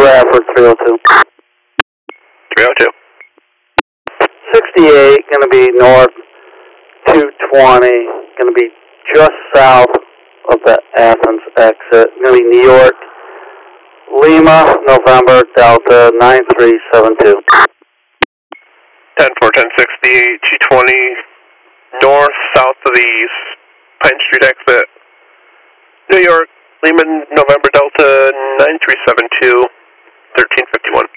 Bradford 302. 302. 68, going to be north 220, going to be just south of the Athens exit. Going to be New York, Lima, November, Delta 9372. 10-4, 1060, 220, north, south of the Pine Street exit. New York, Lima, November, Delta 9372, 1351.